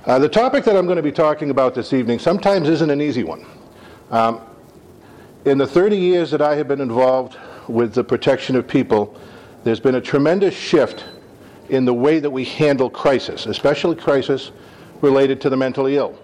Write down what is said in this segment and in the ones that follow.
The topic that I'm going to be talking about this evening sometimes isn't an easy one. In the 30 years that I have been involved with the protection of people, there's been a tremendous shift in the way that we handle crisis, especially crisis related to the mentally ill.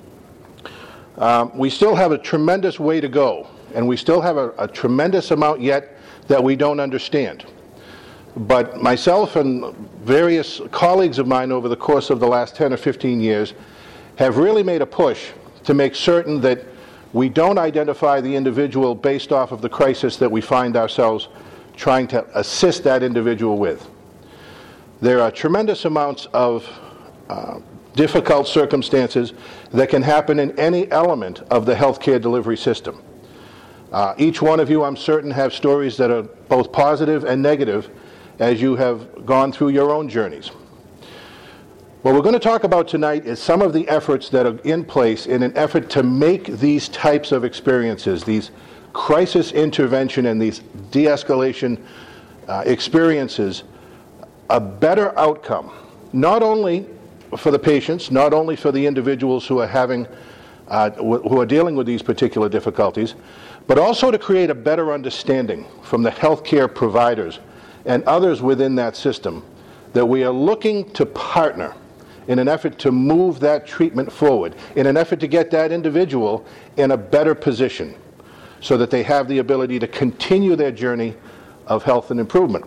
We still have a tremendous way to go, and we still have a tremendous amount yet that we don't understand. But myself and various colleagues of mine over the course of the last 10 or 15 years have really made a push to make certain that we don't identify the individual based off of the crisis that we find ourselves trying to assist that individual with. There are tremendous amounts of difficult circumstances that can happen in any element of the healthcare delivery system. Each one of you, I'm certain, have stories that are both positive and negative as you have gone through your own journeys. What we're going to talk about tonight is some of the efforts that are in place in an effort to make these types of experiences, these crisis intervention and these de-escalation experiences, a better outcome, not only for the patients, not only for the individuals who are dealing with these particular difficulties, but also to create a better understanding from the healthcare providers and others within that system that we are looking to partner in an effort to move that treatment forward, in an effort to get that individual in a better position so that they have the ability to continue their journey of health and improvement.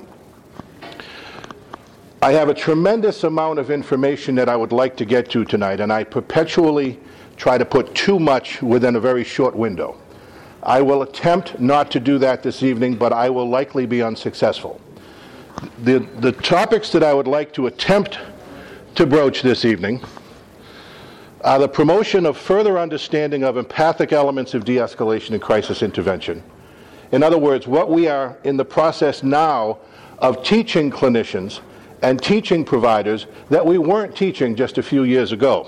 I have a tremendous amount of information that I would like to get to tonight, and I perpetually try to put too much within a very short window. I will attempt not to do that this evening, but I will likely be unsuccessful. The topics that I would like to attempt to broach this evening are the promotion of further understanding of empathic elements of de-escalation and crisis intervention. In other words, what we are in the process now of teaching clinicians and teaching providers that we weren't teaching just a few years ago.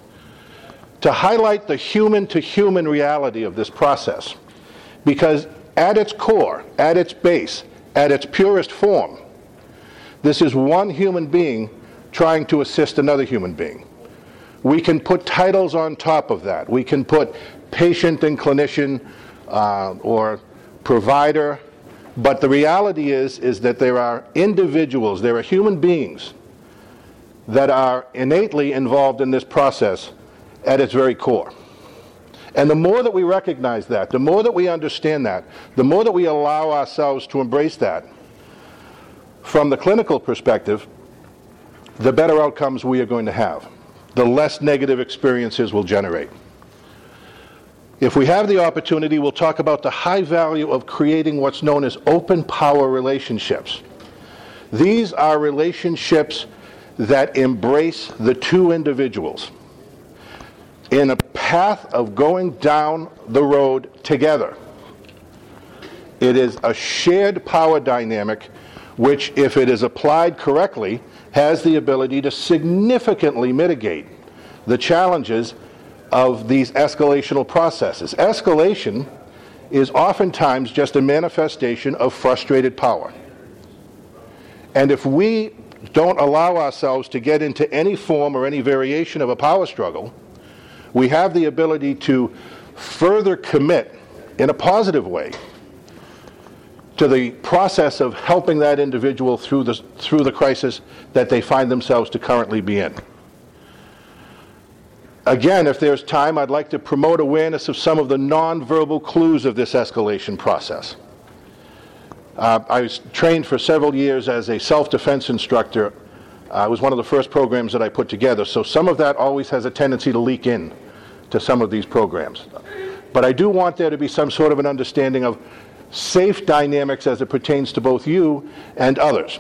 To highlight the human-to-human reality of this process, because at its core, at its base, at its purest form, this is one human being trying to assist another human being. We can put titles on top of that. We can put patient and clinician or provider, but the reality is that there are individuals, there are human beings that are innately involved in this process at its very core. And the more that we recognize that, the more that we understand that, the more that we allow ourselves to embrace that, from the clinical perspective, the better outcomes we are going to have, the less negative experiences we'll generate. If we have the opportunity, we'll talk about the high value of creating what's known as open power relationships. These are relationships that embrace the two individuals in a path of going down the road together. It is a shared power dynamic which, if it is applied correctly, has the ability to significantly mitigate the challenges of these escalational processes. Escalation is oftentimes just a manifestation of frustrated power. And if we don't allow ourselves to get into any form or any variation of a power struggle, we have the ability to further commit in a positive way to the process of helping that individual through the crisis that they find themselves to currently be in. Again, if there's time, I'd like to promote awareness of some of the nonverbal clues of this escalation process. I was trained for several years as a self-defense instructor. It was one of the first programs that I put together, so some of that always has a tendency to leak in to some of these programs. But I do want there to be some sort of an understanding of safe dynamics as it pertains to both you and others.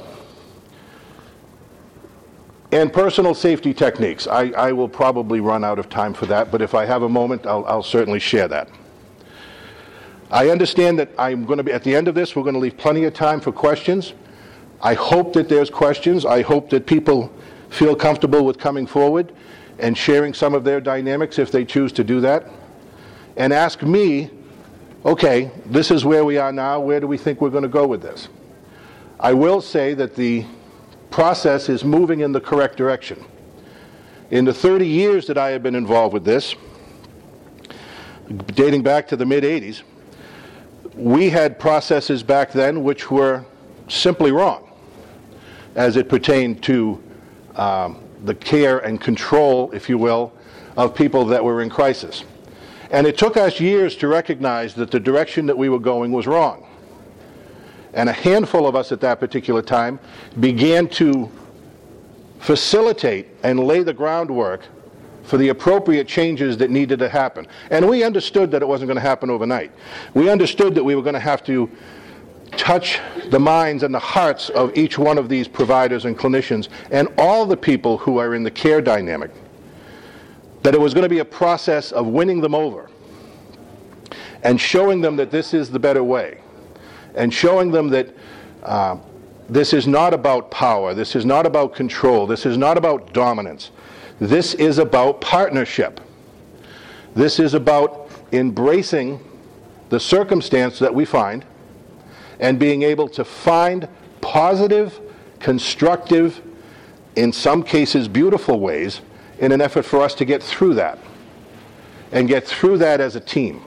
And personal safety techniques. I will probably run out of time for that, but if I have a moment, I'll certainly share that. I understand that I'm going to be, at the end of this, we're going to leave plenty of time for questions. I hope that there's questions. I hope that people feel comfortable with coming forward and sharing some of their dynamics if they choose to do that. And ask me, okay, this is where we are now, where do we think we're going to go with this? I will say that the process is moving in the correct direction. In the 30 years that I have been involved with this, dating back to the mid-'80s, we had processes back then which were simply wrong as it pertained to the care and control, if you will, of people that were in crisis. And it took us years to recognize that the direction that we were going was wrong. And a handful of us at that particular time began to facilitate and lay the groundwork for the appropriate changes that needed to happen. And we understood that it wasn't going to happen overnight. We understood that we were going to have to touch the minds and the hearts of each one of these providers and clinicians and all the people who are in the care dynamic. That it was going to be a process of winning them over and showing them that this is the better way, and showing them that this is not about power, this is not about control, this is not about dominance. This is about partnership. This is about embracing the circumstance that we find and being able to find positive, constructive, in some cases beautiful ways in an effort for us to get through that and get through that as a team.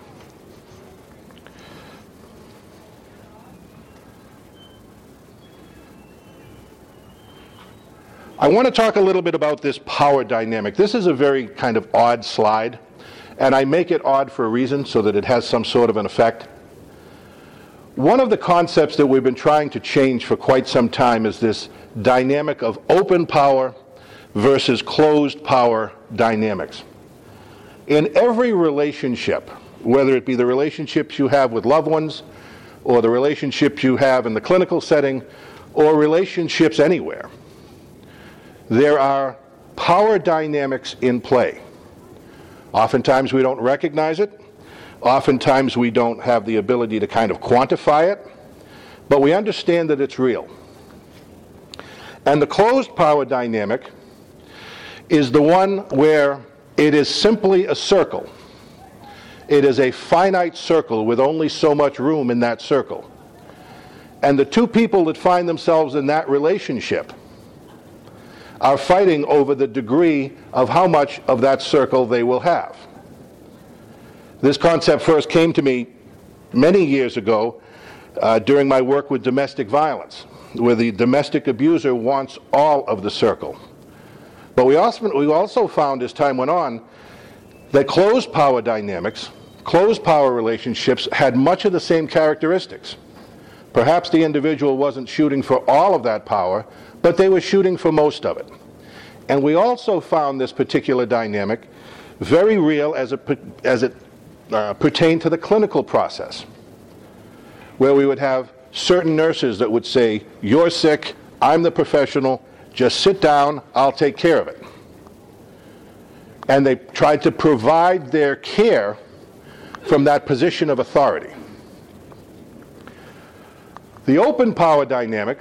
I want to talk a little bit about this power dynamic. This is a very kind of odd slide, and I make it odd for a reason so that it has some sort of an effect. One of the concepts that we've been trying to change for quite some time is this dynamic of open power versus closed power dynamics. In every relationship, whether it be the relationships you have with loved ones, or the relationships you have in the clinical setting, or relationships anywhere, there are power dynamics in play. Oftentimes we don't recognize it. Oftentimes we don't have the ability to kind of quantify it, but we understand that it's real. And the closed power dynamic is the one where it is simply a circle. It is a finite circle with only so much room in that circle. And the two people that find themselves in that relationship are fighting over the degree of how much of that circle they will have. This concept first came to me many years ago during my work with domestic violence, where the domestic abuser wants all of the circle. But we also found as time went on that closed power dynamics, closed power relationships had much of the same characteristics. Perhaps the individual wasn't shooting for all of that power, but they were shooting for most of it. And we also found this particular dynamic very real as it pertained to the clinical process, where we would have certain nurses that would say, "You're sick, I'm the professional, just sit down, I'll take care of it." And they tried to provide their care from that position of authority. The open power dynamic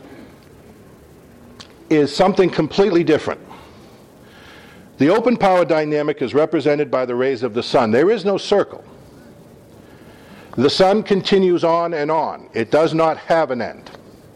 is something completely different. The open power dynamic is represented by the rays of the sun. There is no circle. The sun continues on and on. It does not have an end.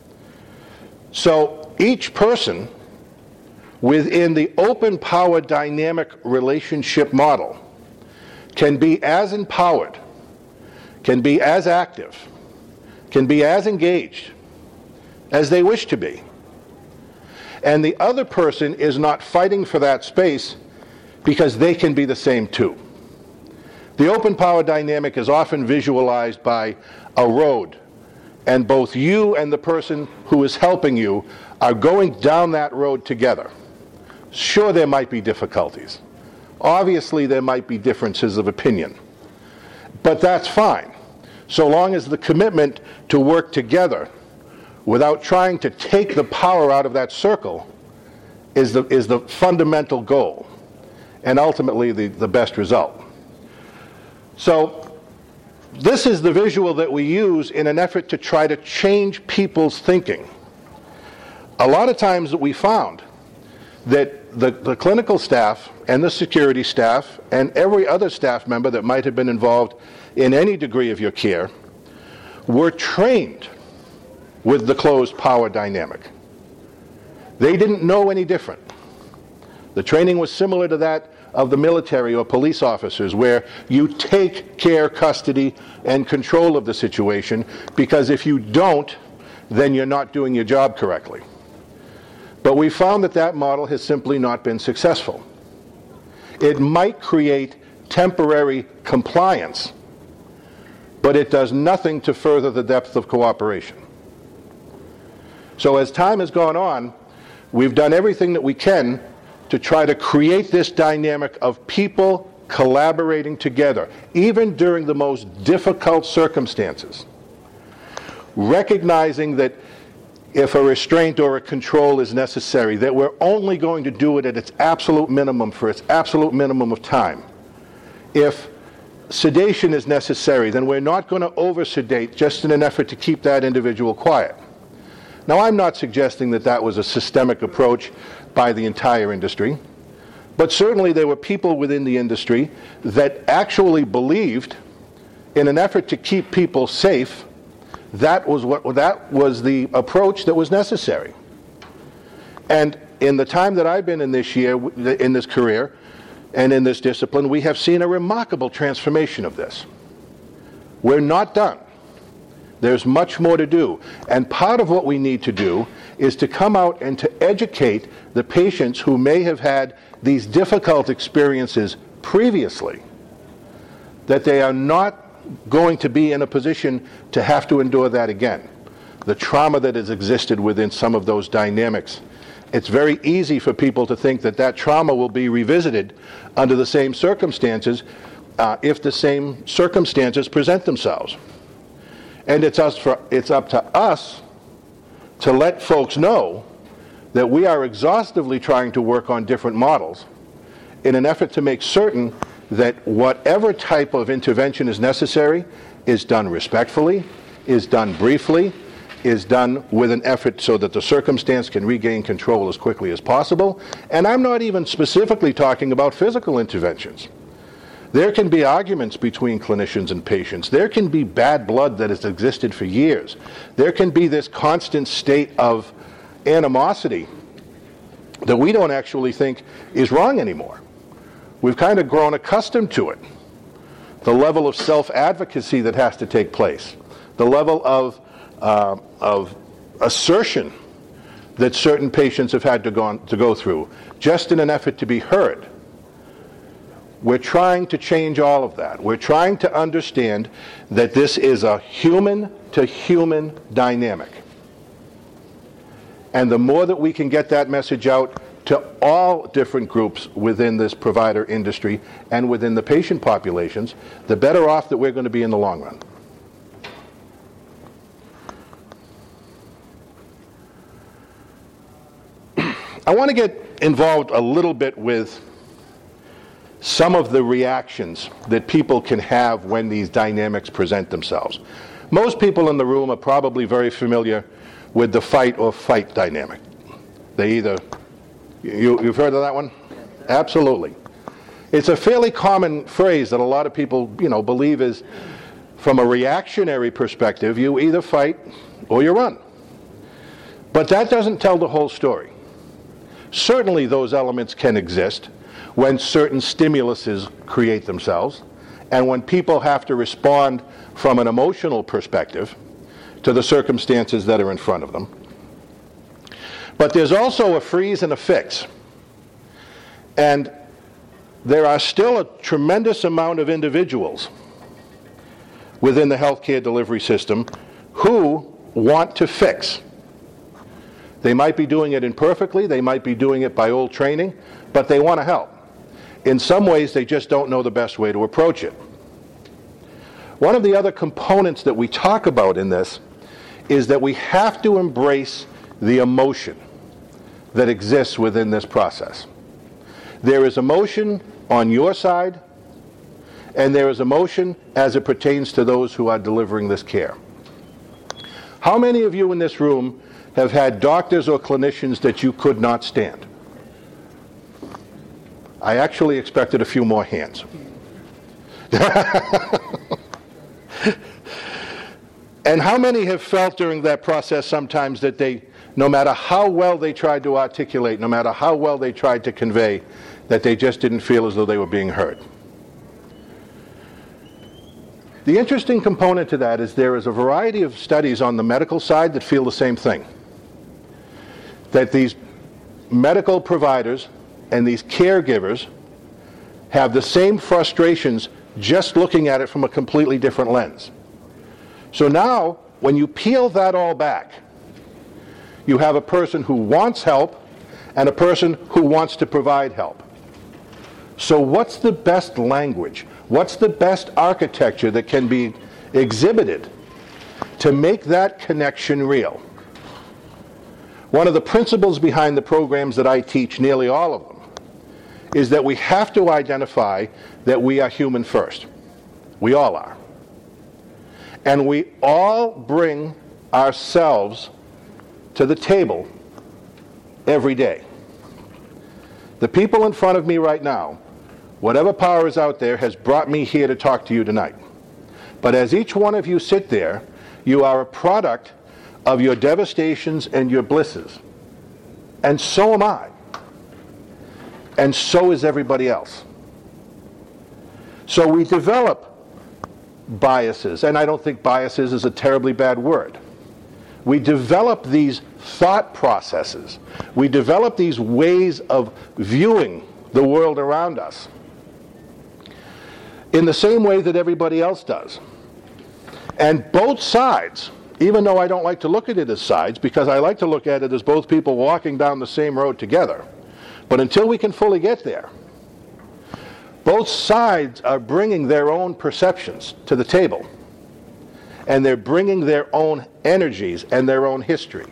So each person within the open power dynamic relationship model can be as empowered, can be as active, can be as engaged as they wish to be. And the other person is not fighting for that space because they can be the same too. The open power dynamic is often visualized by a road, and both you and the person who is helping you are going down that road together. Sure, there might be difficulties. Obviously, there might be differences of opinion. But that's fine, so long as the commitment to work together without trying to take the power out of that circle is the fundamental goal, and ultimately the best result. So this is the visual that we use in an effort to try to change people's thinking. A lot of times we found that the clinical staff and the security staff and every other staff member that might have been involved in any degree of your care were trained with the closed power dynamic. They didn't know any different. The training was similar to that of the military or police officers, where you take care, custody, and control of the situation, because if you don't, then you're not doing your job correctly. But we found that that model has simply not been successful. It might create temporary compliance, but it does nothing to further the depth of cooperation. So as time has gone on, we've done everything that we can to try to create this dynamic of people collaborating together, even during the most difficult circumstances, recognizing that if a restraint or a control is necessary, that we're only going to do it at its absolute minimum for its absolute minimum of time. If sedation is necessary, then we're not going to over-sedate just in an effort to keep that individual quiet. Now, I'm not suggesting that that was a systemic approach by the entire industry, but certainly there were people within the industry that actually believed, in an effort to keep people safe, that was the approach that was necessary. And in the time that I've been in this career, and in this discipline, we have seen a remarkable transformation of this. We're not done. There's much more to do. And part of what we need to do is to come out and to educate the patients who may have had these difficult experiences previously, that they are not going to be in a position to have to endure that again. The trauma that has existed within some of those dynamics. It's very easy for people to think that that trauma will be revisited under the same circumstances if the same circumstances present themselves. And it's up to us to let folks know that we are exhaustively trying to work on different models in an effort to make certain that whatever type of intervention is necessary is done respectfully, is done briefly, is done with an effort so that the circumstance can regain control as quickly as possible. And I'm not even specifically talking about physical interventions. There can be arguments between clinicians and patients. There can be bad blood that has existed for years. There can be this constant state of animosity that we don't actually think is wrong anymore. We've kind of grown accustomed to it. The level of self-advocacy that has to take place, the level of assertion that certain patients have had to go through, just in an effort to be heard. We're trying to change all of that. We're trying to understand that this is a human-to-human dynamic. And the more that we can get that message out to all different groups within this provider industry and within the patient populations, the better off that we're going to be in the long run. I want to get involved a little bit with some of the reactions that people can have when these dynamics present themselves. Most people in the room are probably very familiar with the fight or fight dynamic. You've heard of that one? Absolutely. It's a fairly common phrase that a lot of people, believe is, from a reactionary perspective, you either fight or you run. But that doesn't tell the whole story. Certainly those elements can exist when certain stimuluses create themselves, and when people have to respond from an emotional perspective to the circumstances that are in front of them. But there's also a freeze and a fix. And there are still a tremendous amount of individuals within the healthcare delivery system who want to fix. They might be doing it imperfectly, they might be doing it by old training, but they want to help. In some ways, they just don't know the best way to approach it. One of the other components that we talk about in this is that we have to embrace the emotion that exists within this process. There is emotion on your side, and there is emotion as it pertains to those who are delivering this care. How many of you in this room have had doctors or clinicians that you could not stand? I actually expected a few more hands. And how many have felt during that process sometimes that they no matter how well they tried to articulate, no matter how well they tried to convey, that they just didn't feel as though they were being heard. The interesting component to that is there is a variety of studies on the medical side that feel the same thing. That these medical providers and these caregivers have the same frustrations just looking at it from a completely different lens. So now, when you peel that all back, you have a person who wants help and a person who wants to provide help. So what's the best language? What's the best architecture that can be exhibited to make that connection real? One of the principles behind the programs that I teach, nearly all of them, is that we have to identify that we are human first. We all are. And we all bring ourselves to the table every day. The people in front of me right now, whatever power is out there, has brought me here to talk to you tonight. But as each one of you sit there, you are a product of your devastations and your blisses. And so am I. And so is everybody else. So we develop biases, and I don't think biases is a terribly bad word. We develop these thought processes. We develop these ways of viewing the world around us in the same way that everybody else does. And both sides, even though I don't like to look at it as sides, because I like to look at it as both people walking down the same road together, but until we can fully get there, both sides are bringing their own perceptions to the table. And they're bringing their own energies and their own history.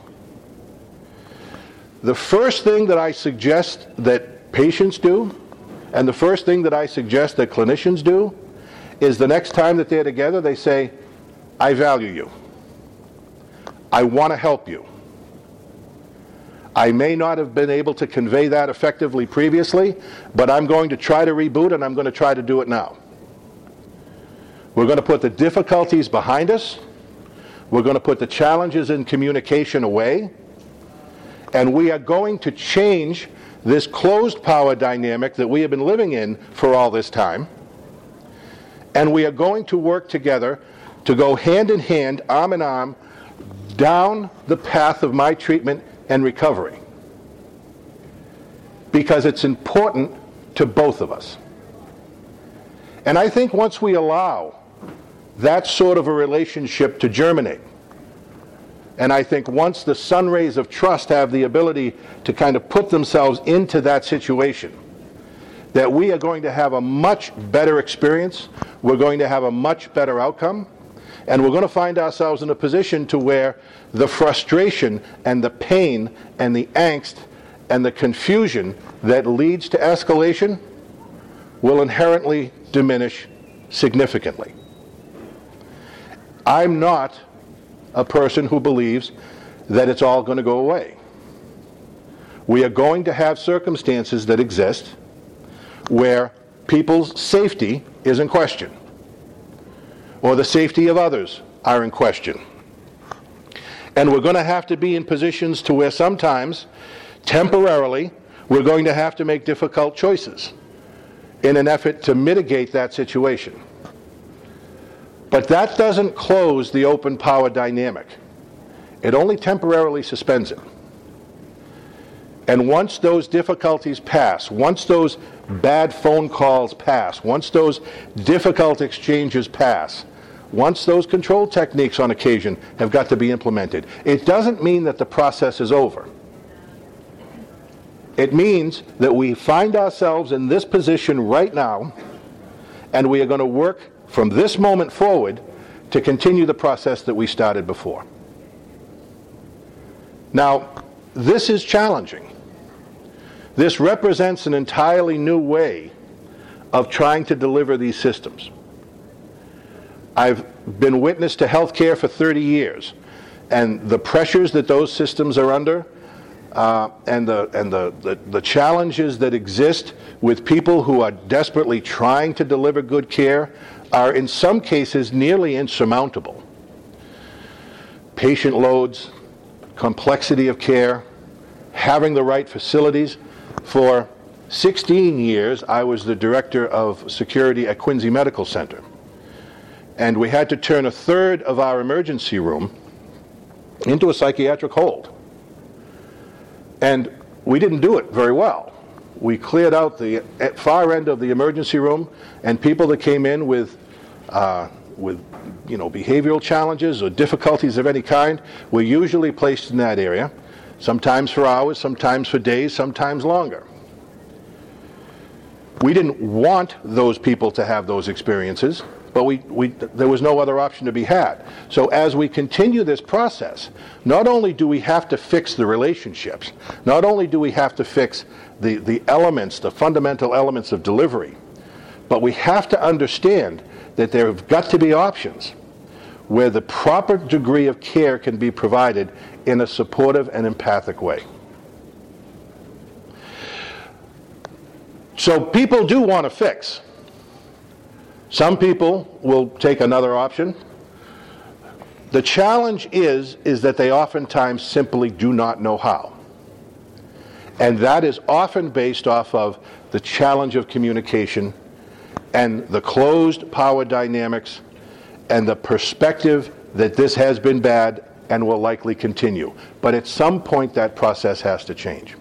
The first thing that I suggest that patients do, and the first thing that I suggest that clinicians do, is the next time that they're together, they say, I value you. I want to help you. I may not have been able to convey that effectively previously, but I'm going to try to reboot, and I'm going to try to do it now. We're going to put the difficulties behind us. We're going to put the challenges in communication away. And we are going to change this closed power dynamic that we have been living in for all this time. And we are going to work together to go hand in hand, arm in arm, down the path of my treatment and recovery. Because it's important to both of us. And I think once we allow that sort of a relationship to germinate, and I think once the sun rays of trust have the ability to kind of put themselves into that situation, that we are going to have a much better experience, we're going to have a much better outcome, and we're going to find ourselves in a position to where the frustration and the pain and the angst and the confusion that leads to escalation will inherently diminish significantly. I'm not a person who believes that it's all going to go away. We are going to have circumstances that exist where people's safety is in question, or the safety of others are in question. And we're going to have to be in positions to where sometimes, temporarily, we're going to have to make difficult choices in an effort to mitigate that situation. But that doesn't close the open power dynamic. It only temporarily suspends it. And once those difficulties pass, once those bad phone calls pass, once those difficult exchanges pass, once those control techniques on occasion have got to be implemented, it doesn't mean that the process is over. It means that we find ourselves in this position right now, and we are going to work from this moment forward to continue the process that we started before. Now, this is challenging. This represents an entirely new way of trying to deliver these systems. I've been witness to healthcare for 30 years, and the pressures that those systems are under, and the challenges that exist with people who are desperately trying to deliver good care are in some cases nearly insurmountable. Patient loads, complexity of care, having the right facilities. For 16 years, I was the director of security at Quincy Medical Center. And we had to turn a third of our emergency room into a psychiatric hold. And we didn't do it very well. We cleared out the far end of the emergency room, and people that came in with behavioral challenges or difficulties of any kind were usually placed in that area, sometimes for hours, sometimes for days, sometimes longer. We didn't want those people to have those experiences, but there was no other option to be had. So as we continue this process, not only do we have to fix the relationships, not only do we have to fix the elements, the fundamental elements of delivery, but we have to understand that there have got to be options where the proper degree of care can be provided in a supportive and empathic way. So people do want to fix. Some people will take another option. The challenge is that they oftentimes simply do not know how. And that is often based off of the challenge of communication and the closed power dynamics and the perspective that this has been bad and will likely continue. But at some point that process has to change.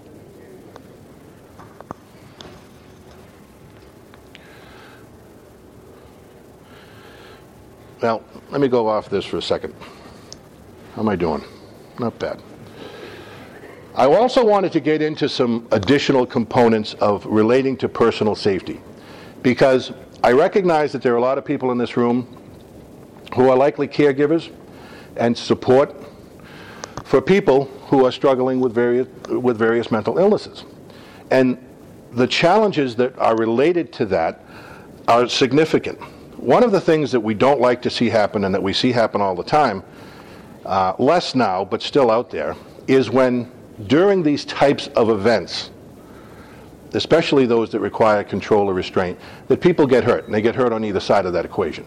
Well, let me go off this for a second. How am I doing? Not bad. I also wanted to get into some additional components of relating to personal safety, because I recognize that there are a lot of people in this room who are likely caregivers and support for people who are struggling with various mental illnesses. And the challenges that are related to that are significant. One of the things that we don't like to see happen, and that we see happen all the time, less now, but still out there, is when during these types of events, especially those that require control or restraint, that people get hurt, and they get hurt on either side of that equation.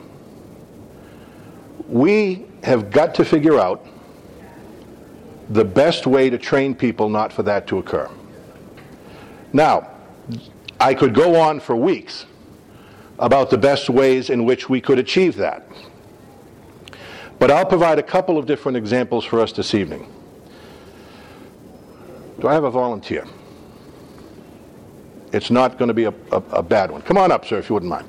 We have got to figure out the best way to train people not for that to occur. Now, I could go on for weeks about the best ways in which we could achieve that. But I'll provide a couple of different examples for us this evening. Do I have a volunteer? It's not going to be a bad one. Come on up, sir, if you wouldn't mind.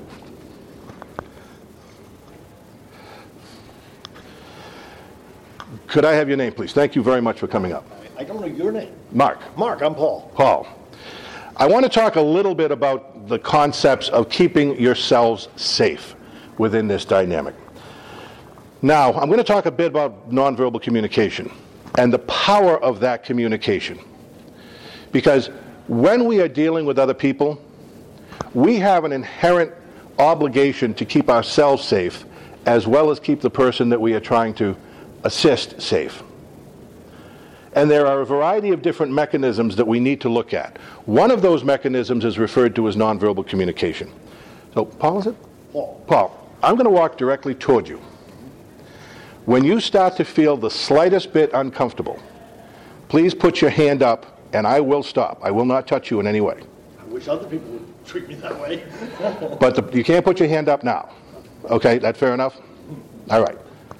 Could I have your name, please? Thank you very much for coming up. I don't know your name. Mark. Mark, I'm Paul. Paul. I want to talk a little bit about the concepts of keeping yourselves safe within this dynamic. Now, I'm going to talk a bit about nonverbal communication and the power of that communication. Because when we are dealing with other people, we have an inherent obligation to keep ourselves safe as well as keep the person that we are trying to assist safe. And there are a variety of different mechanisms that we need to look at. One of those mechanisms is referred to as nonverbal communication. So, Paul, is it? Paul, I'm going to walk directly toward you. When you start to feel the slightest bit uncomfortable, please put your hand up and I will stop. I will not touch you in any way. I wish other people would treat me that way. But you can't put your hand up now. Okay, that fair enough? All right.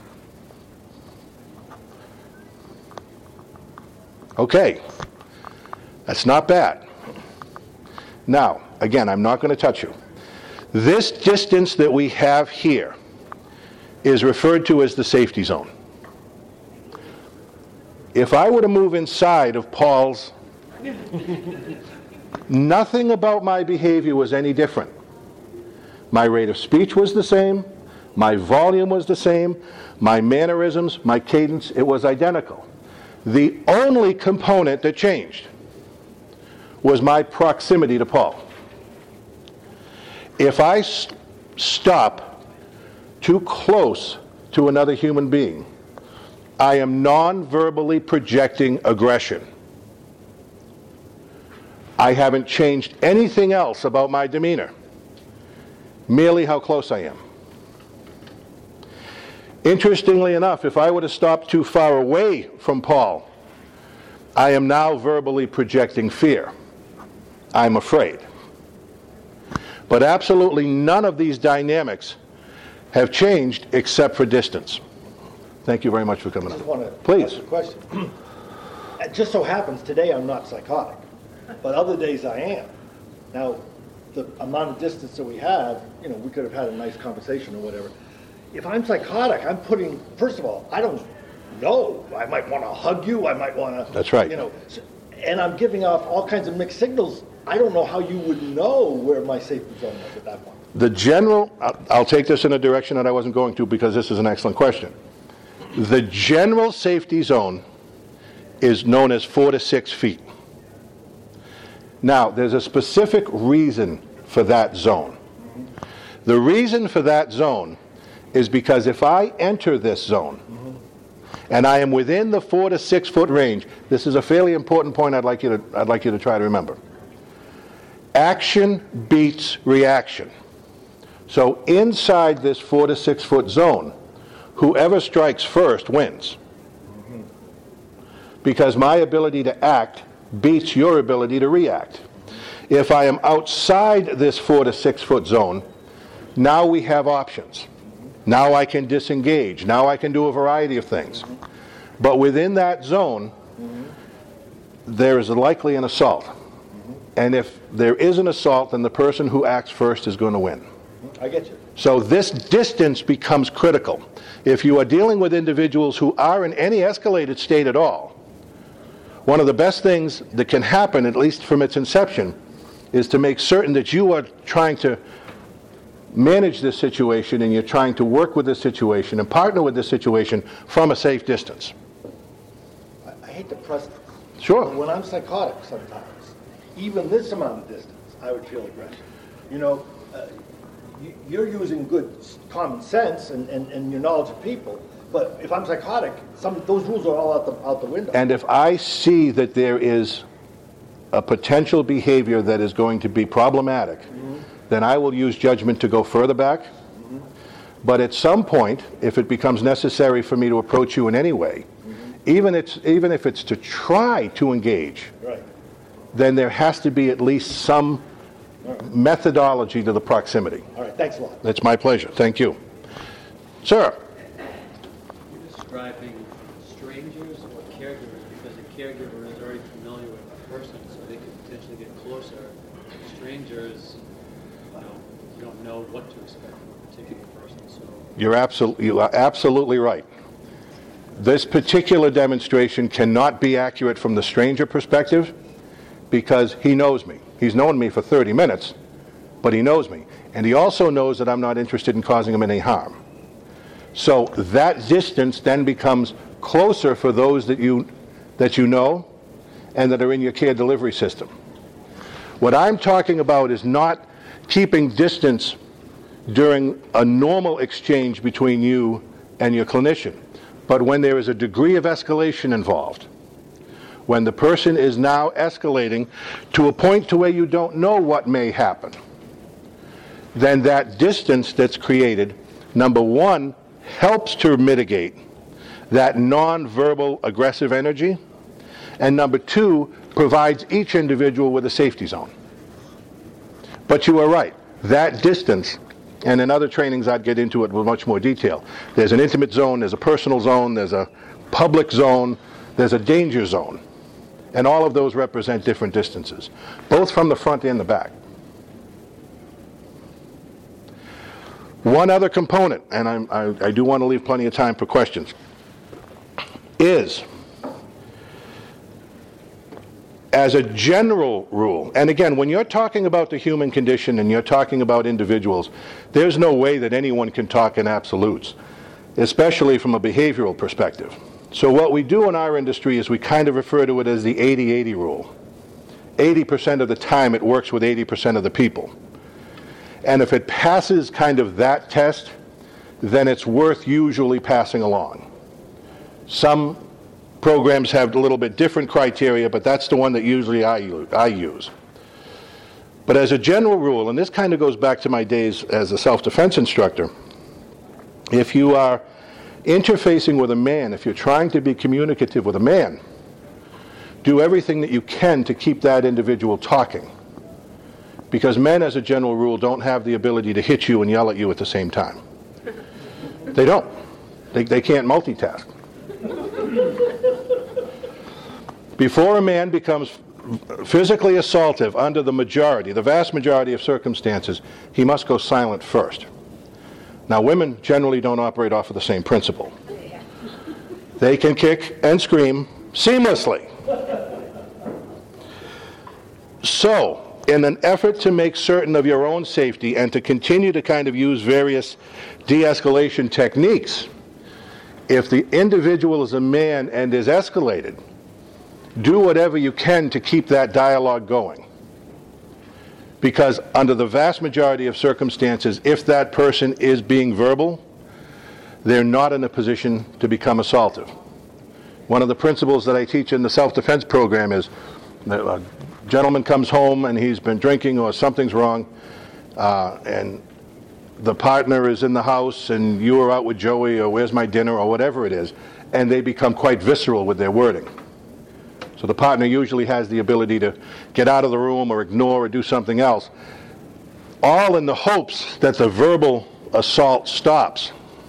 Okay, that's not bad. Now, again, I'm not going to touch you. This distance that we have here is referred to as the safety zone. If I were to move inside of Paul's, nothing about my behavior was any different. My rate of speech was the same, my volume was the same, my mannerisms, my cadence, it was identical. The only component that changed was my proximity to Paul. If I stop too close to another human being, I am non-verbally projecting aggression. I haven't changed anything else about my demeanor, merely how close I am. Interestingly enough, if I were to stop too far away from Paul I am now verbally projecting fear. I'm afraid. But absolutely none of these dynamics have changed except for distance. Thank you very much for coming I just up. want to Please. ask a question. It just so happens today I'm not psychotic, but other days I am. Now, the amount of distance that we have, we could have had a nice conversation or whatever. If I'm psychotic, I'm putting, first of all, I don't know. I might want to hug you. I might want to. That's right. And I'm giving off all kinds of mixed signals. I don't know how you would know where my safety zone was at that point. The general, I'll take this in a direction that I wasn't going to because this is an excellent question. The general safety zone is known as 4 to 6 feet. Now, there's a specific reason for that zone. The reason for that zone is because if I enter this zone and I am within the 4 to 6 foot range, this is a fairly important point I'd like you to try to remember. Action beats reaction. So inside this 4 to 6 foot zone, whoever strikes first wins. Because my ability to act beats your ability to react. If I am outside this 4 to 6 foot zone, now we have options. Now I can disengage. Now I can do a variety of things. But within that zone, there is likely an assault. And if there is an assault, then the person who acts first is going to win. I get you. So this distance becomes critical. If you are dealing with individuals who are in any escalated state at all, one of the best things that can happen, at least from its inception, is to make certain that you are trying to manage this situation and you're trying to work with this situation and partner with this situation from a safe distance. I hate to press this. Sure. But when I'm psychotic sometimes, even this amount of distance, I would feel aggression. You're using good common sense and your knowledge of people, but if I'm psychotic, those rules are all out the window. And if I see that there is a potential behavior that is going to be problematic, then I will use judgment to go further back. But at some point, if it becomes necessary for me to approach you in any way, even if it's to try to engage, Right. then there has to be at least some methodology to the proximity. All right, thanks a lot. That's my pleasure. Thank you. Sir. You're describing strangers or caregivers because a caregiver is already familiar with a person, so they could potentially get closer. Strangers, you don't know what to expect from a particular person. So You are absolutely right. This particular demonstration cannot be accurate from the stranger perspective because he knows me. He's known me for 30 minutes, but he knows me. And he also knows that I'm not interested in causing him any harm. So that distance then becomes closer for those that you know and that are in your care delivery system. What I'm talking about is not keeping distance during a normal exchange between you and your clinician, but when there is a degree of escalation involved. When the person is now escalating to a point to where you don't know what may happen, then that distance that's created, number one, helps to mitigate that non-verbal aggressive energy, and number two, provides each individual with a safety zone. But you are right, that distance, and in other trainings I'd get into it with much more detail. There's an intimate zone, there's a personal zone, there's a public zone, there's a danger zone. And all of those represent different distances, both from the front and the back. One other component, and I do want to leave plenty of time for questions, is, as a general rule, and again, when you're talking about the human condition and you're talking about individuals, there's no way that anyone can talk in absolutes, especially from a behavioral perspective. So what we do in our industry is we kind of refer to it as the 80-80 rule. 80% of the time it works with 80% of the people. And if it passes kind of that test, then it's worth usually passing along. Some programs have a little bit different criteria, but that's the one that usually I use. But as a general rule, and this kind of goes back to my days as a self-defense instructor, if you are interfacing with a man, if you're trying to be communicative with a man, do everything that you can to keep that individual talking. Because men, as a general rule, don't have the ability to hit you and yell at you at the same time. They don't. They can't multitask. Before a man becomes physically assaultive under the vast majority of circumstances, he must go silent first. Now, women generally don't operate off of the same principle. They can kick and scream seamlessly. So, in an effort to make certain of your own safety and to continue to kind of use various de-escalation techniques, if the individual is a man and is escalated, do whatever you can to keep that dialogue going. Because under the vast majority of circumstances, if that person is being verbal, they're not in a position to become assaultive. One of the principles that I teach in the self-defense program is that a gentleman comes home and he's been drinking or something's wrong, and the partner is in the house and you are out with Joey or where's my dinner or whatever it is, and they become quite visceral with their wording. So the partner usually has the ability to get out of the room or ignore or do something else, all in the hopes that the verbal assault stops.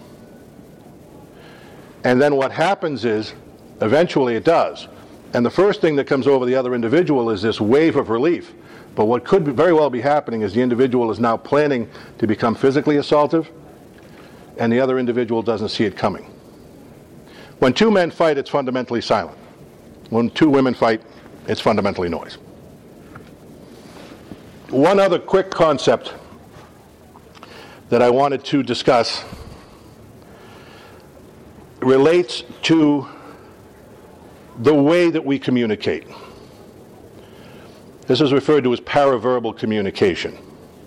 And then what happens is, eventually it does. And the first thing that comes over the other individual is this wave of relief. But what could very well be happening is the individual is now planning to become physically assaultive, and the other individual doesn't see it coming. When two men fight, it's fundamentally silent. When two women fight, it's fundamentally noise. One other quick concept that I wanted to discuss relates to the way that we communicate. This is referred to as paraverbal communication.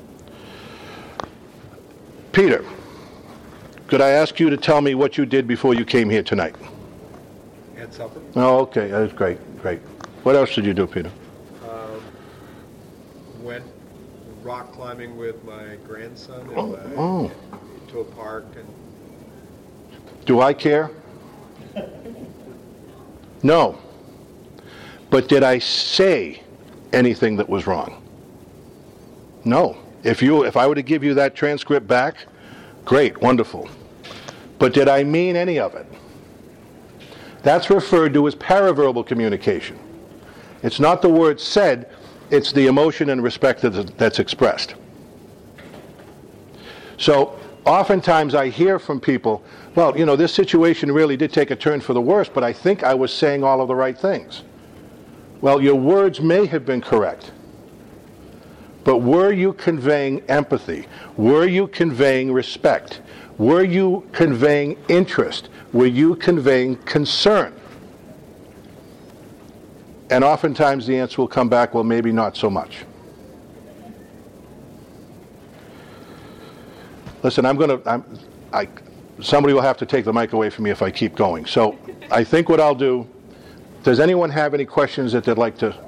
Peter, could I ask you to tell me what you did before you came here tonight? Had supper. Oh, okay, that's great. What else did you do, Peter? Went rock climbing with my grandson to a park. And Do I care? No. But did I say anything that was wrong? No. If I were to give you that transcript back, great, wonderful. But did I mean any of it? That's referred to as paraverbal communication. It's not the word said, it's the emotion and respect that's expressed. So oftentimes I hear from people, well, this situation really did take a turn for the worse, but I think I was saying all of the right things. Well, your words may have been correct, but were you conveying empathy? Were you conveying respect? Were you conveying interest? Were you conveying concern? And oftentimes the answer will come back, well, maybe not so much. Listen, somebody will have to take the mic away from me if I keep going. So I think what I'll do, does anyone have any questions that they'd like to